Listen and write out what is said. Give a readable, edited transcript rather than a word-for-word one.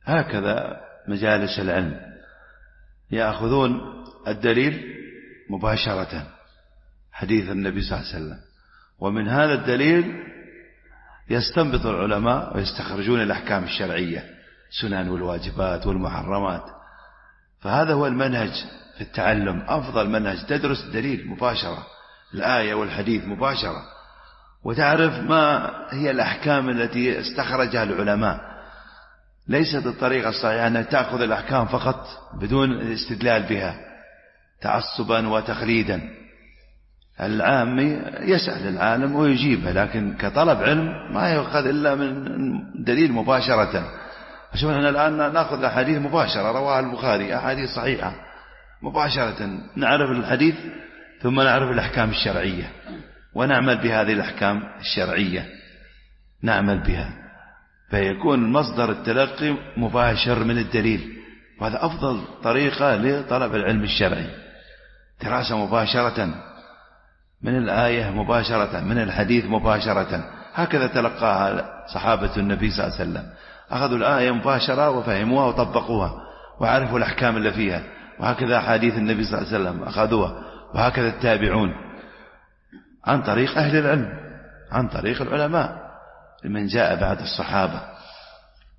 هكذا مجالس العلم يأخذون الدليل مباشرة، حديث النبي صلى الله عليه وسلم، ومن هذا الدليل يستنبط العلماء ويستخرجون الأحكام الشرعية، سنن والواجبات والمحرمات. فهذا هو المنهج في التعلم، أفضل منهج، تدرس الدليل مباشرة، الآية والحديث مباشرة، وتعرف ما هي الأحكام التي استخرجها العلماء. ليست الطريقة الصحيحة أن تأخذ الأحكام فقط بدون الاستدلال بها تعصبا وتقليدا. العامي يسأل العالم ويجيبه، لكن كطلب علم ما يؤخذ إلا من دليل مباشرة. شوف احنا الآن نأخذ الأحاديث مباشرة، رواه البخاري أحاديث صحيحة مباشرة، نعرف الحديث ثم نعرف الأحكام الشرعية ونعمل بهذه الأحكام الشرعية، نعمل بها، فيكون مصدر التلقي مباشر من الدليل. وهذا أفضل طريقة لطلب العلم الشرعي، دراسة مباشرة من الآية مباشرة، من الحديث مباشرة. هكذا تلقاها صحابة النبي صلى الله عليه وسلم، أخذوا الآية مباشرة وفهموها وطبقوها وعرفوا الأحكام اللي فيها. وهكذا حديث النبي صلى الله عليه وسلم أخذوها، وهكذا التابعون عن طريق أهل العلم، عن طريق العلماء من جاء بعد الصحابة.